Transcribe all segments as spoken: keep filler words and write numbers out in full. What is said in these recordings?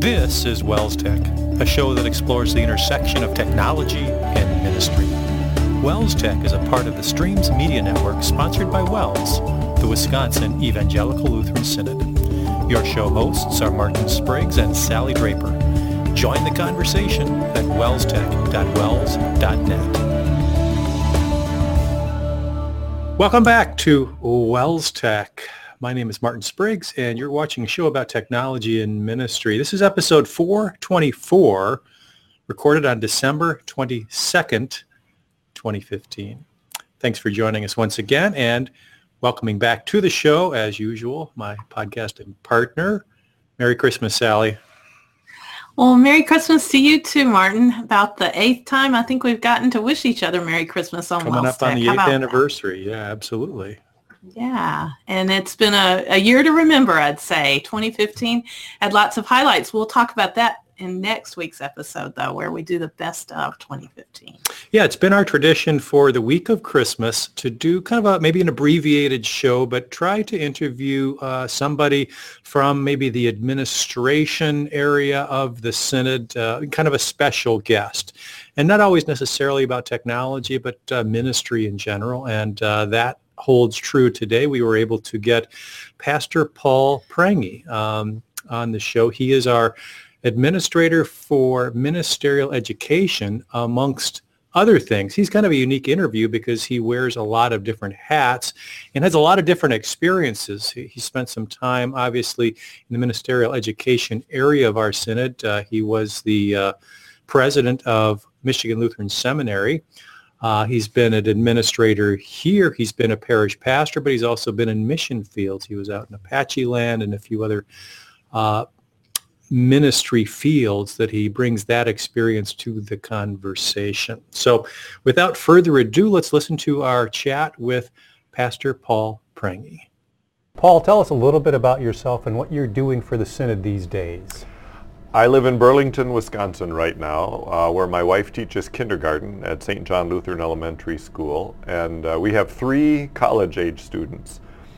This is Wells Tech, a show that explores the intersection of technology and ministry. Wells Tech is a part of the Streams Media Network sponsored by Wells, the Wisconsin Evangelical Lutheran Synod. Your show hosts are Martin Spriggs and Sally Draper. Join the conversation at wells tech dot wells dot net. Welcome back to Wells Tech. My name is Martin Spriggs, and you're watching a show about technology and ministry. This is episode four twenty-four, recorded on December twenty-second, twenty fifteen. Thanks for joining us once again, and welcoming back to the show, as usual, my podcasting partner. Merry Christmas, Sally. Well, Merry Christmas to you too, Martin. About the eighth time I think we've gotten to wish each other Merry Christmas on Coming Wells up on Tech. the How eighth about anniversary. Yeah, absolutely. Yeah, and it's been a, a year to remember, I'd say. twenty fifteen had lots of highlights. We'll talk about that in next week's episode, though, where we do the best of twenty fifteen. Yeah, it's been our tradition for the week of Christmas to do kind of a maybe an abbreviated show, but try to interview uh, somebody from maybe the administration area of the Synod, uh, kind of a special guest. And not always necessarily about technology, but uh, ministry in general. And uh, that holds true today. We were able to get Pastor Paul Prange um, on the show. He is our administrator for ministerial education, amongst other things. He's kind of a unique interview because he wears a lot of different hats and has a lot of different experiences. He, he spent some time, obviously, in the ministerial education area of our Synod. Uh, he was the uh, president of Michigan Lutheran Seminary. Uh, he's been an administrator here. He's been a parish pastor, but he's also been in mission fields. He was out in Apache land and a few other uh, ministry fields that he brings that experience to the conversation. So without further ado, let's listen to our chat with Pastor Paul Prange. Paul, tell us a little bit about yourself and what you're doing for the Synod these days. I live in Burlington, Wisconsin right now, uh, where my wife teaches kindergarten at Saint John Lutheran Elementary School, and uh, we have three college-age students.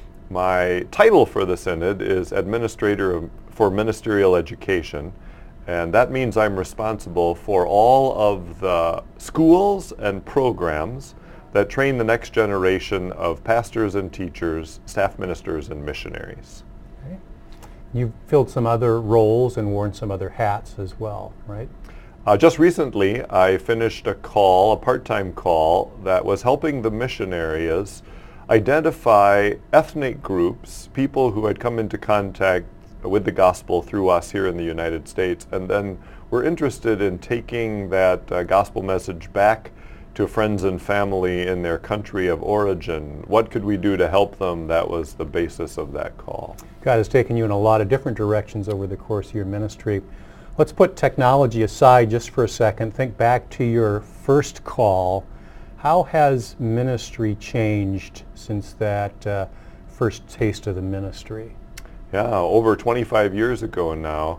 My title for the Synod is Administrator of, for Ministerial Education, and that means I'm responsible for all of the schools and programs that train the next generation of pastors and teachers, staff ministers, and missionaries. You've filled some other roles and worn some other hats as well, right? Uh, just recently, I finished a call, a part-time call, that was helping the mission areas identify ethnic groups, people who had come into contact with the gospel through us here in the United States, and then were interested in taking that uh, gospel message back to friends and family in their country of origin. What could we do to help them? That was the basis of that call. God has taken you in a lot of different directions over the course of your ministry. Let's put technology aside just for a second. Think back to your first call. How has ministry changed since that uh, first taste of the ministry? Yeah, over twenty-five years ago now.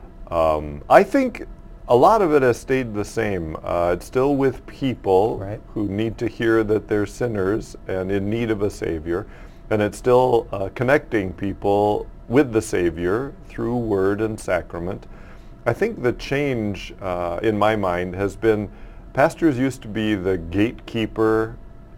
Um, I think a lot of it has stayed the same. Uh, it's still with people right. who need to hear that they're sinners and in need of a Savior. And it's still uh, connecting people with the Savior through word and sacrament. I think the change uh, in my mind has been pastors used to be the gatekeeper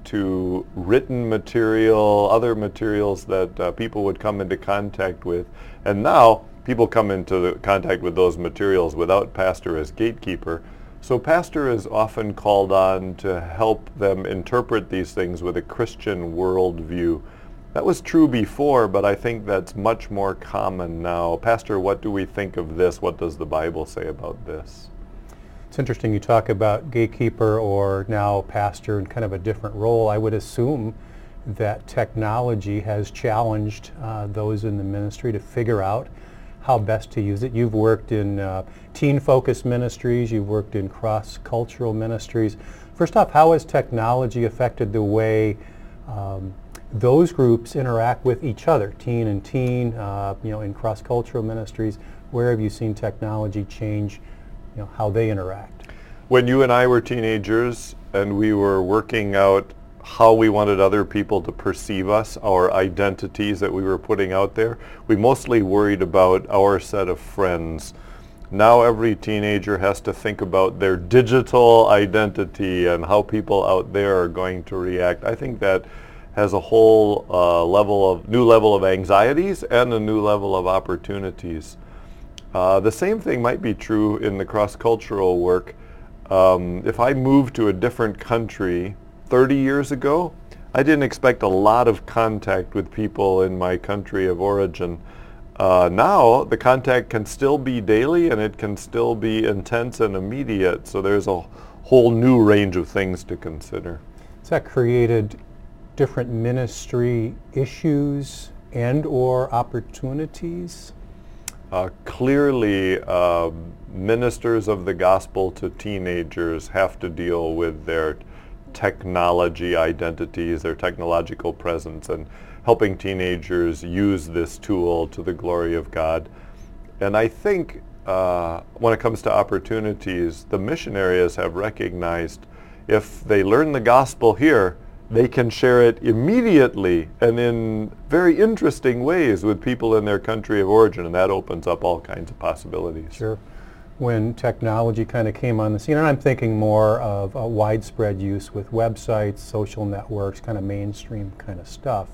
to written material, other materials that uh, people would come into contact with. And now people come into the contact with those materials without pastor as gatekeeper. So pastor is often called on to help them interpret these things with a Christian worldview. That was true before, but I think that's much more common now. Pastor, what do we think of this? What does the Bible say about this? It's interesting you talk about gatekeeper or now pastor in kind of a different role. I would assume that technology has challenged uh, those in the ministry to figure out how best to use it. You've worked in uh, teen-focused ministries. You've worked in cross-cultural ministries. First off, how has technology affected the way um, those groups interact with each other, teen and teen, uh, you know, in cross-cultural ministries? Where have you seen technology change, you know, how they interact? When you and I were teenagers and we were working out how we wanted other people to perceive us, our identities that we were putting out there, we mostly worried about our set of friends, Now every teenager has to think about their digital identity and how people out there are going to react. I think that has a whole uh, level of new level of anxieties and a new level of opportunities. Uh, the same thing might be true in the cross-cultural work. Um, if I moved to a different country thirty years ago, I didn't expect a lot of contact with people in my country of origin. Uh, now the contact can still be daily and it can still be intense and immediate, so there's a whole new range of things to consider. Has that created different ministry issues and or opportunities? Uh, clearly, uh, ministers of the gospel to teenagers have to deal with their technology identities, their technological presence, and helping teenagers use this tool to the glory of God. And I think uh, when it comes to opportunities, the mission areas have recognized if they learn the gospel here, they can share it immediately and in very interesting ways with people in their country of origin, and that opens up all kinds of possibilities. Sure. When technology kind of came on the scene, and I'm thinking more of a widespread use with websites, social networks, kind of mainstream kind of stuff.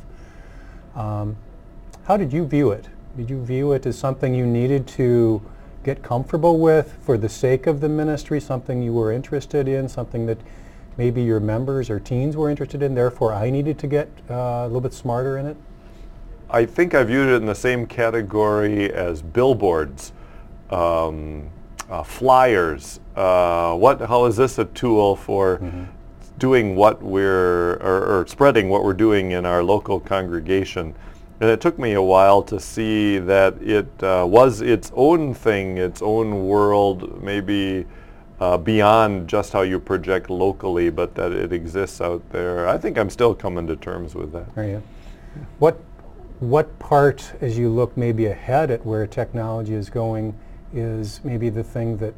Um, how did you view it? Did you view it as something you needed to get comfortable with for the sake of the ministry, something you were interested in, something that maybe your members or teens were interested in, therefore I needed to get uh, a little bit smarter in it? I think I viewed it in the same category as billboards, um, uh, flyers. Uh, what? How is this a tool for mm-hmm. doing what we're, or, or spreading what we're doing in our local congregation? And it took me a while to see that it uh, was its own thing, its own world, maybe uh, beyond just how you project locally, but that it exists out there. I think I'm still coming to terms with that. Are you? What, what part, as you look maybe ahead at where technology is going, is maybe the thing that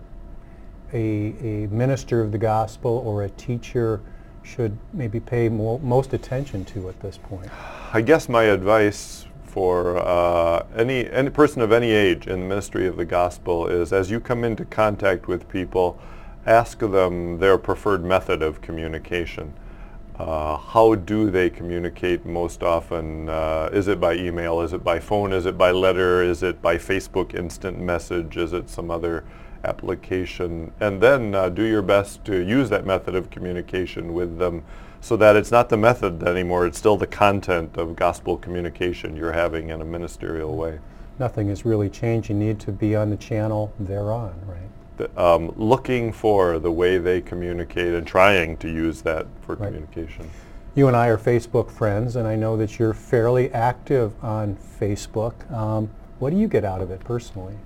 a, a minister of the gospel or a teacher should maybe pay mo- most attention to at this point? I guess my advice for uh, any any person of any age in the ministry of the gospel is, as you come into contact with people, ask them their preferred method of communication. Uh, how do they communicate most often? Uh, is it by email? Is it by phone? Is it by letter? Is it by Facebook instant message? Is it some other application? And then uh, do your best to use that method of communication with them so that it's not the method anymore, it's still the content of gospel communication you're having in a ministerial way. Nothing has really changed. You need to be on the channel they're on, right? The, um, looking for the way they communicate and trying to use that for right. communication. You and I are Facebook friends, and I know that you're fairly active on Facebook. Um, what do you get out of it personally?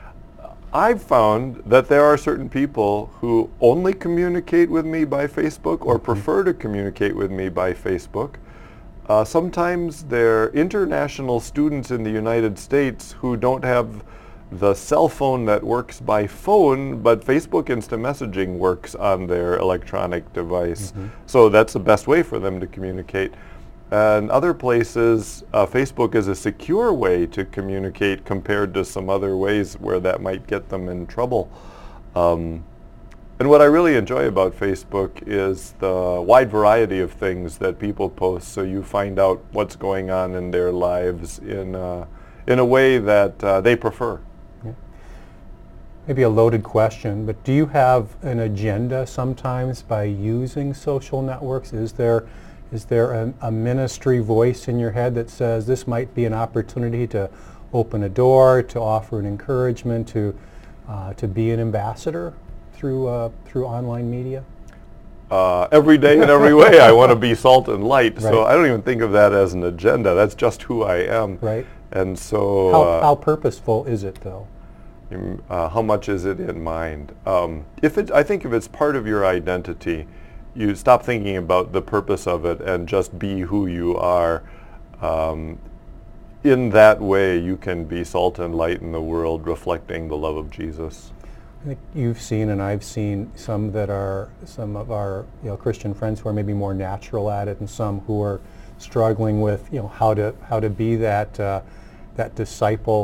I've found that there are certain people who only communicate with me by Facebook or prefer to communicate with me by Facebook. Uh, sometimes they're international students in the United States who don't have the cell phone that works by phone, but Facebook Instant Messaging works on their electronic device. Mm-hmm. So that's the best way for them to communicate. And other places, uh, Facebook is a secure way to communicate compared to some other ways where that might get them in trouble. Um, and what I really enjoy about Facebook is the wide variety of things that people post, so you find out what's going on in their lives in, uh, in a way that uh, they prefer. Yeah. Maybe a loaded question, but do you have an agenda sometimes by using social networks? Is there Is there a, a ministry voice in your head that says this might be an opportunity to open a door, to offer an encouragement, to uh, to be an ambassador through uh, through online media? Uh, every day in every way, I want to be salt and light. Right. So I don't even think of that as an agenda. That's just who I am. Right. And so, how, uh, how purposeful is it, though? Uh, how much is it in mind? Um, if it, I think if it's part of your identity, you stop thinking about the purpose of it and just be who you are. Um, in that way, you can be salt and light in the world, reflecting the love of Jesus. I think you've seen, and I've seen, some that are some of our you know Christian friends who are maybe more natural at it, and some who are struggling with you know how to how to be that uh, that disciple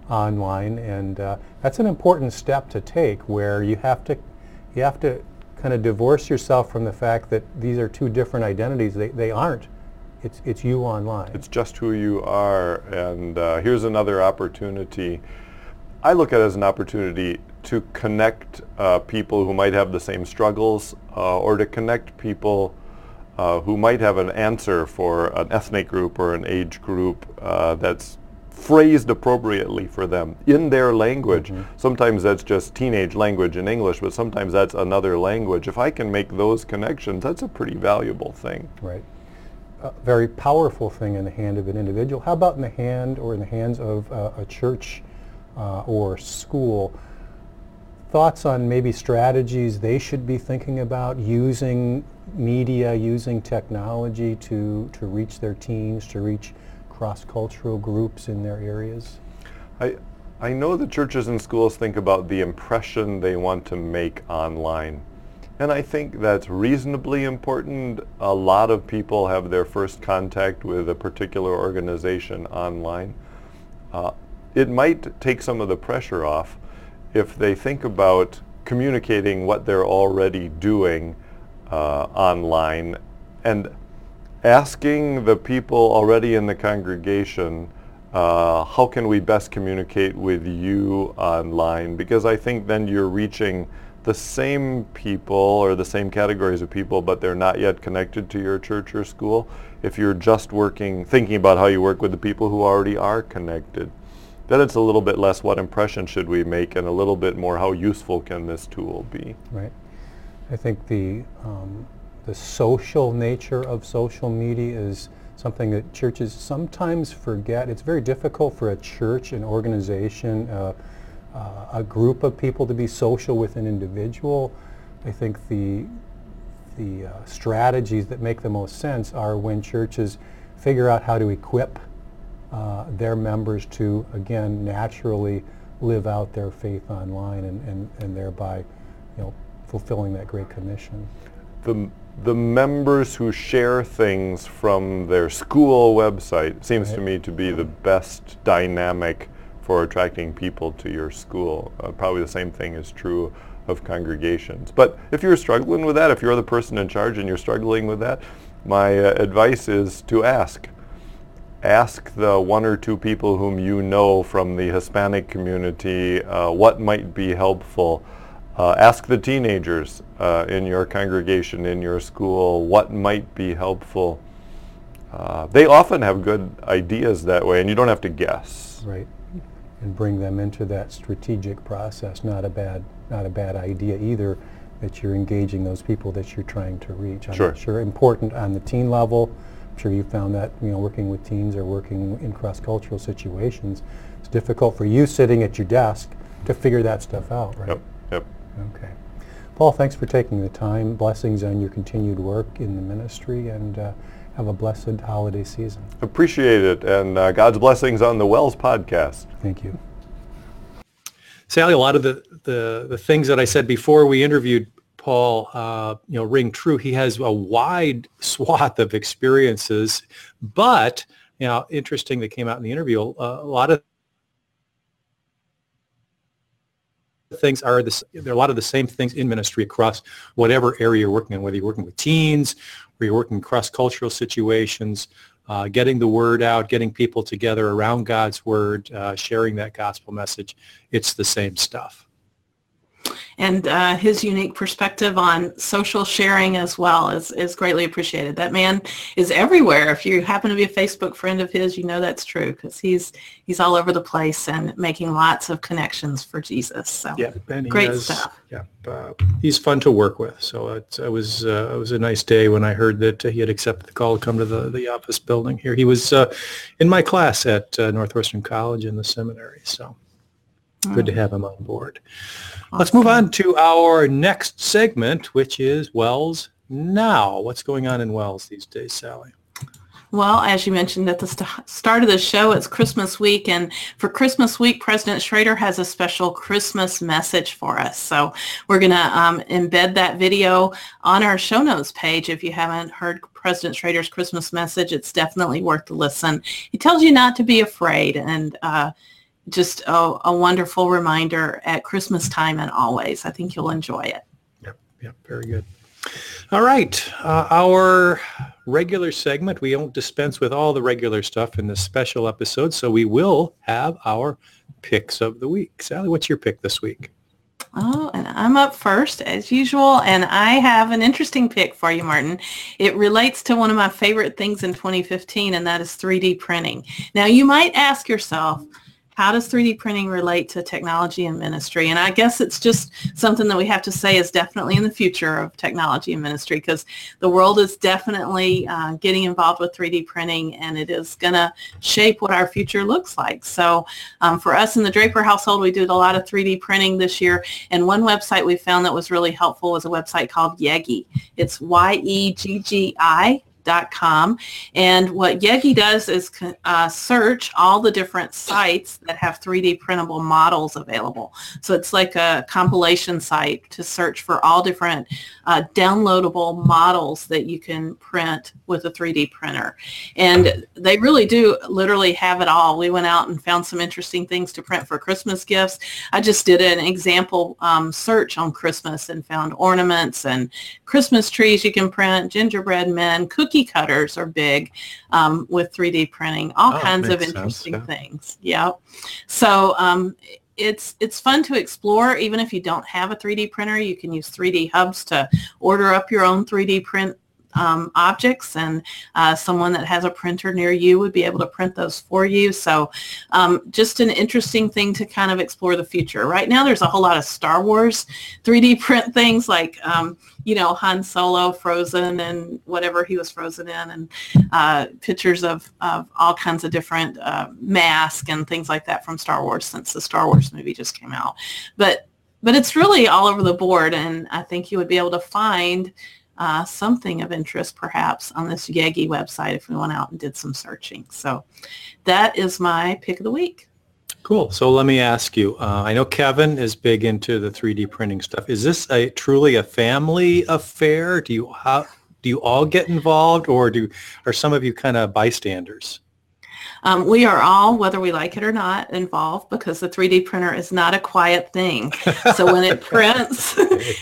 online, and uh, that's an important step to take, where you have to you have to kind of divorce yourself from the fact that these are two different identities. They they aren't. It's it's you online. It's just who you are, and uh, here's another opportunity. I look at it as an opportunity to connect uh, people who might have the same struggles, uh, or to connect people uh, who might have an answer for an ethnic group or an age group uh, that's phrased appropriately for them in their language. Mm-hmm. Sometimes that's just teenage language in English, but sometimes that's another language. If I can make those connections, that's a pretty valuable thing. Right. A very powerful thing in the hand of an individual. How about in the hand or in the hands of uh, a church uh, or school? Thoughts on maybe strategies they should be thinking about using media, using technology to, to reach their teens, to reach cross-cultural groups in their areas? I, I know the churches and schools think about the impression they want to make online. And I think that's reasonably important. A lot of people have their first contact with a particular organization online. Uh, it might take some of the pressure off if they think about communicating what they're already doing uh, online and asking the people already in the congregation, uh, how can we best communicate with you online? Because I think then you're reaching the same people or the same categories of people, but they're not yet connected to your church or school. If you're just working, thinking about how you work with the people who already are connected, then it's a little bit less what impression should we make and a little bit more how useful can this tool be. Right. I think the um, the social nature of social media is something that churches sometimes forget. It's very difficult for a church, an organization, uh, uh, a group of people to be social with an individual. I think the the uh, strategies that make the most sense are when churches figure out how to equip uh, their members to, again, naturally live out their faith online and, and, and thereby, you know, fulfilling that Great Commission. The, the members who share things from their school website seems right. to me to be the best dynamic for attracting people to your school. Uh, probably the same thing is true of congregations. But if you're struggling with that, if you're the person in charge and you're struggling with that, my uh, advice is to ask. Ask the one or two people whom you know from the Hispanic community uh, what might be helpful. Uh, ask the teenagers uh, in your congregation, in your school, what might be helpful. Uh, they often have good ideas that way, and you don't have to guess. Right, and bring them into that strategic process. Not a bad, not a bad idea either, that you're engaging those people that you're trying to reach. I'm sure. sure important on the teen level. I'm sure you found that, you know, working with teens or working in cross-cultural situations, it's difficult for you sitting at your desk to figure that stuff out, right? Yep, yep. Okay. Paul, thanks for taking the time. Blessings on your continued work in the ministry, and uh, have a blessed holiday season. Appreciate it, and uh, God's blessings on the Wells podcast. Thank you. Sally, a lot of the, the, the things that I said before we interviewed Paul, uh, you know, ring true. He has a wide swath of experiences, but, you know, interesting that came out in the interview, uh, a lot of things are the, there are a lot of the same things in ministry across whatever area you're working in, whether you're working with teens or you're working in cross-cultural situations, uh, getting the word out, getting people together around God's word, uh, sharing that gospel message. It's the same stuff. And uh, his unique perspective on social sharing as well is, is greatly appreciated. That man is everywhere. If you happen to be a Facebook friend of his, you know that's true, because he's he's all over the place and making lots of connections for Jesus. So yeah, and great has, stuff. Yeah, uh, he's fun to work with. So it, it was uh, it was a nice day when I heard that uh, he had accepted the call to come to the, the office building here. He was uh, in my class at uh, Northwestern College in the seminary. So mm. good to have him on board. Awesome. Let's move on to our next segment, which is Wells Now. What's going on in Wells these days, Sally? Well, as you mentioned at the st- start of the show, it's Christmas week, and for Christmas week, President Schrader has a special Christmas message for us. So we're going to um, embed that video on our show notes page. If you haven't heard President Schrader's Christmas message, it's definitely worth the listen. He tells you not to be afraid, and uh, just a, a wonderful reminder at Christmas time and always. I think you'll enjoy it. Yep, yep, very good. All right, uh, our regular segment, we don't dispense with all the regular stuff in this special episode, so we will have our picks of the week. Sally, what's your pick this week? Oh, and I'm up first as usual, and I have an interesting pick for you, Martin. It relates to one of my favorite things in twenty fifteen, and that is three D printing. Now, you might ask yourself, how does three D printing relate to technology and ministry? And I guess it's just something that we have to say is definitely in the future of technology and ministry, because the world is definitely uh, getting involved with three D printing, and it is going to shape what our future looks like. So um, for us in the Draper household, we did a lot of three D printing this year, and one website we found that was really helpful was a website called Yeggi. It's Y E G G I dot com, and what Yeggi does is uh, search all the different sites that have three D printable models available. So it's like a compilation site to search for all different uh, downloadable models that you can print with a three D printer. And they really do literally have it all. We went out and found some interesting things to print for Christmas gifts. I just did an example um, search on Christmas and found ornaments and Christmas trees you can print, gingerbread men, cookie cutters are big um, with three D printing, all Oh, kinds of makes interesting sense, yeah. things. Yeah. So um, it's it's fun to explore. Even if you don't have a three D printer, you can use three D hubs to order up your own three D print um, objects, and uh, someone that has a printer near you would be able to print those for you. So um, just an interesting thing to kind of explore the future. Right now there's a whole lot of Star Wars three D print things, like um, you know, Han Solo frozen and whatever he was frozen in, and uh, pictures of, of all kinds of different uh, masks and things like that from Star Wars, since the Star Wars movie just came out. But but it's really all over the board, and I think you would be able to find uh, something of interest perhaps on this Yeggi website if we went out and did some searching. So that is my pick of the week. Cool. So let me ask you, uh, I know Kevin is big into the three D printing stuff. Is this a truly a family affair? Do you how, do you all get involved, or do are some of you kind of bystanders? Um, we are all, whether we like it or not, involved, because the three D printer is not a quiet thing. So when it prints,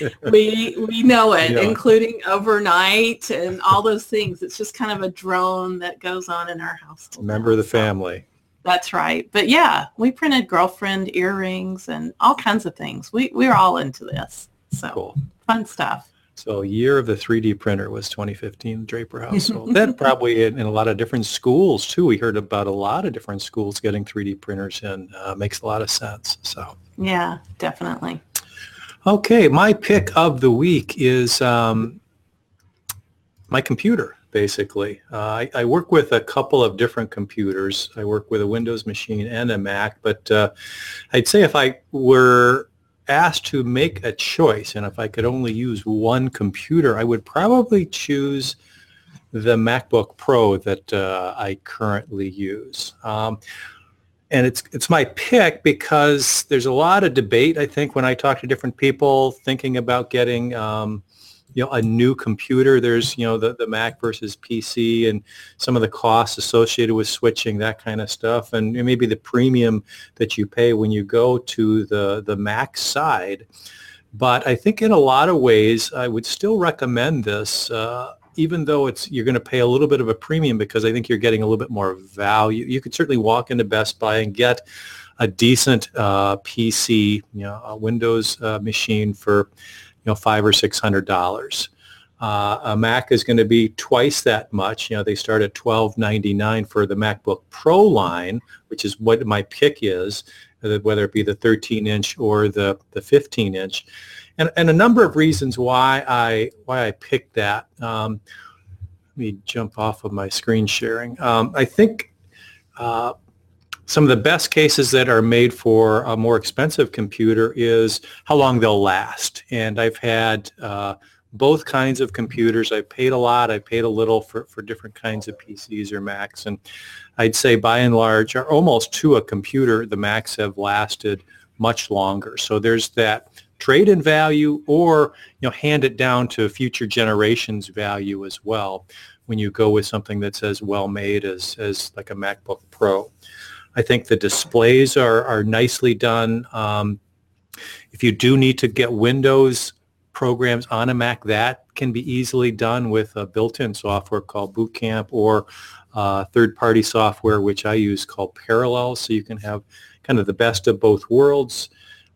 we we know it, Yeah. including overnight and all those things. It's just kind of a drone that goes on in our household. Member of the So family. that's right. But yeah, we printed girlfriend earrings and all kinds of things. We we're all into this. So Cool. fun stuff. So year of the three D printer was twenty fifteen, Draper household. That probably in, in a lot of different schools too. We heard about a lot of different schools getting three D printers in. Uh, makes a lot of sense. So Yeah, definitely. okay, my pick of the week is um, my computer. Basically, uh, I, I work with a couple of different computers. I work with a Windows machine and a Mac, but uh, I'd say if I were asked to make a choice, and if I could only use one computer, I would probably choose the MacBook Pro that uh, I currently use. Um, and it's it's my pick because there's a lot of debate, I think, when I talk to different people thinking about getting um, you know, a new computer. There's, you know, the, the Mac versus P C and some of the costs associated with switching, that kind of stuff, and maybe the premium that you pay when you go to the, the Mac side. But I think in a lot of ways, I would still recommend this, uh, even though it's you're going to pay a little bit of a premium, because I think you're getting a little bit more value. You could certainly walk into Best Buy and get a decent uh, P C, you know, a Windows uh, machine for you know, five or six hundred dollars. Uh, a Mac is going to be twice that much. You know, they start at twelve ninety-nine for the MacBook Pro line, which is what my pick is, whether it be the thirteen inch or the the fifteen inch, and and a number of reasons why I why I picked that. Um, let me jump off of my screen sharing. Um, I think. Uh, Some of the best cases that are made for a more expensive computer is how long they'll last. And I've had uh, both kinds of computers. I've paid a lot. I've paid a little for, for different kinds of P Cs or Macs. And I'd say by and large, or almost to a computer, the Macs have lasted much longer. So there's that trade-in value, or you know, hand it down to future generations value as well when you go with something that's as well made as, as like a MacBook Pro. I think the displays are, are nicely done. Um, if you do need to get Windows programs on a Mac, that can be easily done with a built-in software called Boot Camp, or uh, third-party software, which I use, called Parallels, so you can have kind of the best of both worlds.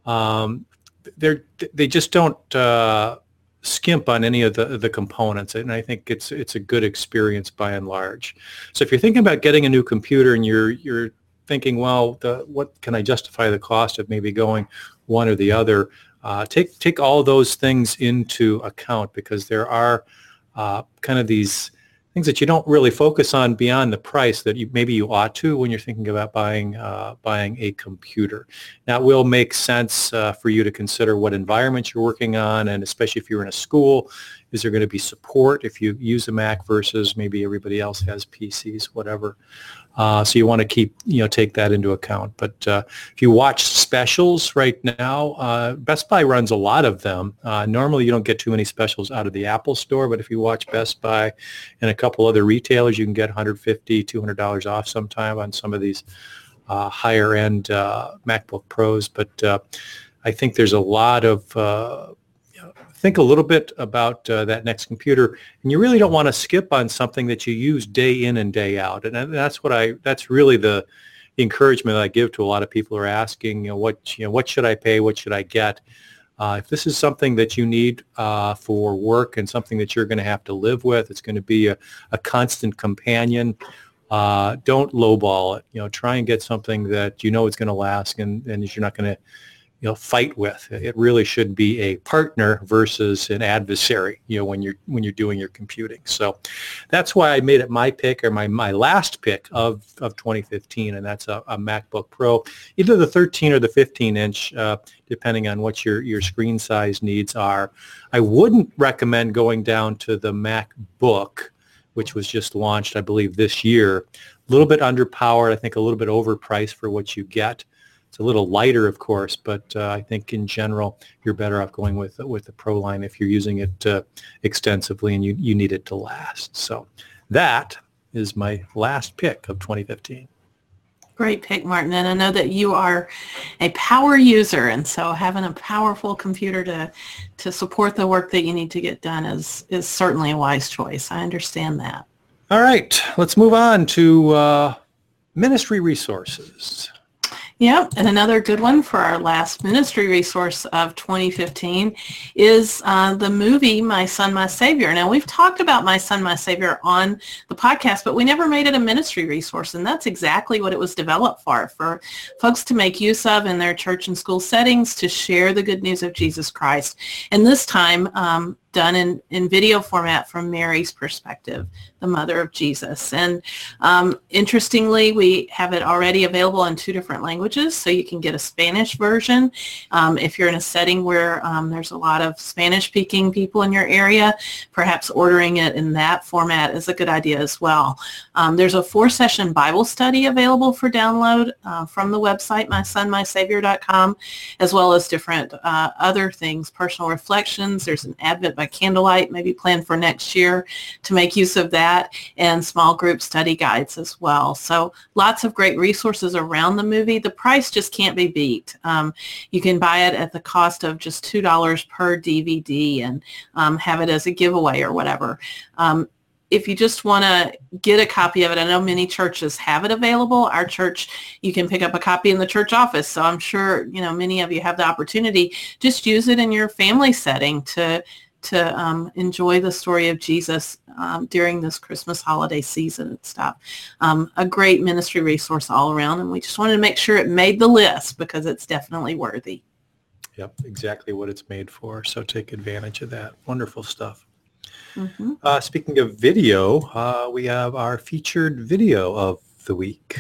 Um, they're, they just don't uh, skimp on any of the, the components, and I think it's it's a good experience by and large. So if you're thinking about getting a new computer and you're you're thinking, well, the, what can I justify the cost of maybe going one or the other, uh, take take all those things into account, because there are uh, kind of these things that you don't really focus on beyond the price that you, maybe you ought to when you're thinking about buying uh, buying a computer. Now, it will make sense uh, for you to consider what environment you're working on, and especially if you're in a school, is there going to be support if you use a Mac versus maybe everybody else has P Cs, whatever. Uh, so you want to keep, you know, take that into account. But uh, if you watch specials right now, uh, Best Buy runs a lot of them. Uh, normally you don't get too many specials out of the Apple Store, but if you watch Best Buy and a couple other retailers, you can get one hundred fifty dollars, two hundred dollars off sometime on some of these uh, higher end uh, MacBook Pros. But uh, I think there's a lot of uh, think a little bit about uh, that next computer, and you really don't want to skip on something that you use day in and day out. And that's what I, that's really the, the encouragement that I give to a lot of people who are asking, you know, what, you know, what should I pay? What should I get? Uh, if this is something that you need uh, for work and something that you're going to have to live with, it's going to be a, a constant companion. Uh, don't lowball it. You know, try and get something that you know is going to last, and, and you're not going to, you know, fight with. It really should be a partner versus an adversary, you know, when you're when you're doing your computing. So that's why I made it my pick, or my, my last pick of, of twenty fifteen, and that's a, a MacBook Pro, either the thirteen or the fifteen inch, uh, depending on what your, your screen size needs are. I wouldn't recommend going down to the MacBook, which was just launched, I believe, this year. A little bit underpowered, I think a little bit overpriced for what you get. It's a little lighter, of course, but uh, I think in general you're better off going with with the Pro line if you're using it uh, extensively and you, you need it to last. So that is my last pick of twenty fifteen. Great pick, Martin. And I know that you are a power user, and so having a powerful computer to to support the work that you need to get done is is certainly a wise choice. I understand that. All right, let's move on to uh, ministry resources. Yep, and another good one for our last ministry resource of twenty fifteen is uh, the movie My Son, My Savior. Now, we've talked about My Son, My Savior on the podcast, but we never made it a ministry resource, and that's exactly what it was developed for, for folks to make use of in their church and school settings to share the good news of Jesus Christ. And this time, um, done in, in video format from Mary's perspective, the mother of Jesus. And um, interestingly, we have it already available in two different languages, so you can get a Spanish version. Um, if you're in a setting where um, there's a lot of Spanish-speaking people in your area, perhaps ordering it in that format is a good idea as well. Um, there's a four-session Bible study available for download uh, from the website, my son my savior dot com, as well as different uh, other things, personal reflections. There's an Advent by candlelight, maybe planned for next year to make use of that, and small group study guides as well. So lots of great resources around the movie. The price just can't be beat. Um, you can buy it at the cost of just two dollars per D V D and um, have it as a giveaway or whatever. Um, If you just want to get a copy of it, I know many churches have it available. Our church, you can pick up a copy in the church office. So I'm sure, you know, many of you have the opportunity. Just use it in your family setting to to um, enjoy the story of Jesus um, during this Christmas holiday season and stuff. Um, a great ministry resource all around, and we just wanted to make sure it made the list because it's definitely worthy. Yep, exactly what it's made for. So take advantage of that. Wonderful stuff. Mm-hmm. Uh, speaking of video, uh, we have our featured video of the week.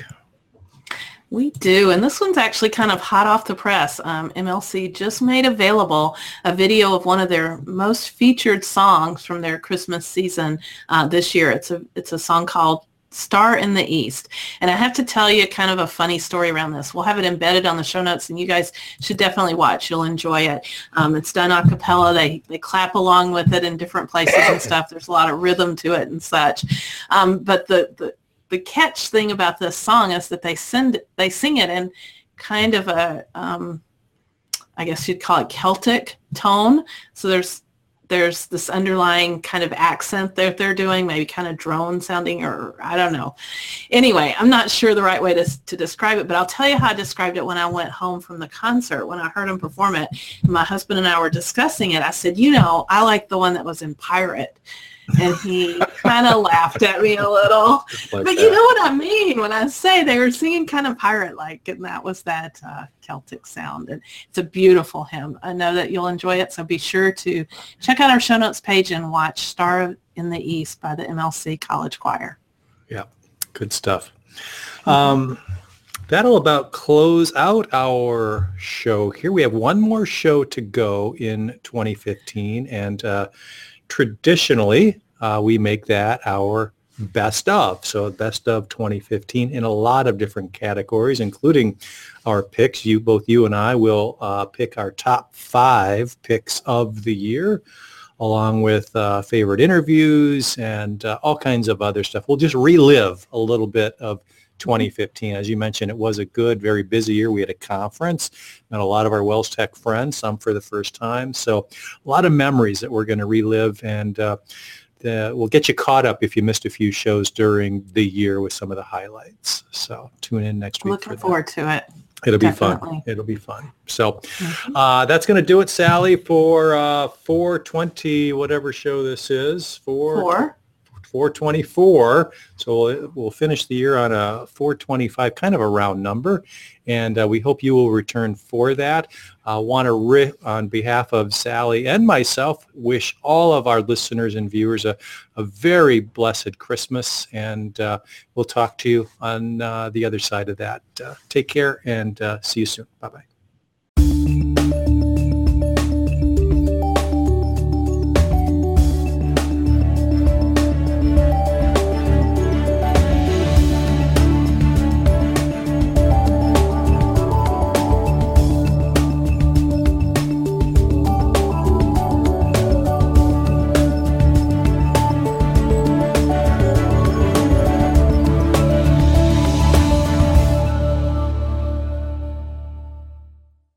We do, and this one's actually kind of hot off the press. Um, M L C just made available a video of one of their most featured songs from their Christmas season uh, this year. It's a it's a song called Star in the East. And I have to tell you kind of a funny story around this. We'll have it embedded on the show notes, and you guys should definitely watch. You'll enjoy it. Um, it's done a cappella. They, they clap along with it in different places and stuff. There's a lot of rhythm to it and such. Um, but the, the the catch thing about this song is that they send they sing it in kind of a um, I guess you'd call it Celtic tone. So there's there's this underlying kind of accent that they're doing, maybe kind of drone sounding, or I don't know. Anyway, I'm not sure the right way to, to describe it, but I'll tell you how I described it when I went home from the concert. When I heard him perform it, my husband and I were discussing it. I said, you know, I like the one that was in Pirate. And he kind of laughed at me a little. Like but that. you know what I mean when I say they were singing kind of pirate-like, and that was that uh, Celtic sound. And it's a beautiful hymn. I know that you'll enjoy it, so be sure to check out our show notes page and watch Star in the East by the M L C College Choir. Yeah, good stuff. Um, that'll about close out our show here. We have one more show to go in twenty fifteen, and uh, traditionally, uh, we make that our best of. So best of twenty fifteen in a lot of different categories, including our picks. You, both you and I will uh, pick our top five picks of the year, along with uh, favorite interviews and uh, all kinds of other stuff. We'll just relive a little bit of twenty fifteen. As you mentioned, it was a good, very busy year. We had a conference, met a lot of our Wells Tech friends, some for the first time. So a lot of memories that we're going to relive, and uh, the, we'll get you caught up if you missed a few shows during the year with some of the highlights. So tune in next week. Looking forward to it. It'll be Definitely. fun. It'll be fun. So uh, that's going to do it, Sally, for uh, four twenty, whatever show this is. Four. Four. four twenty-four. So we'll, we'll finish the year on a four twenty-five, kind of a round number. And uh, we hope you will return for that. I uh, want to, ri- on behalf of Sally and myself, wish all of our listeners and viewers a, a very blessed Christmas. And uh, we'll talk to you on uh, the other side of that. Uh, take care and uh, see you soon. Bye-bye.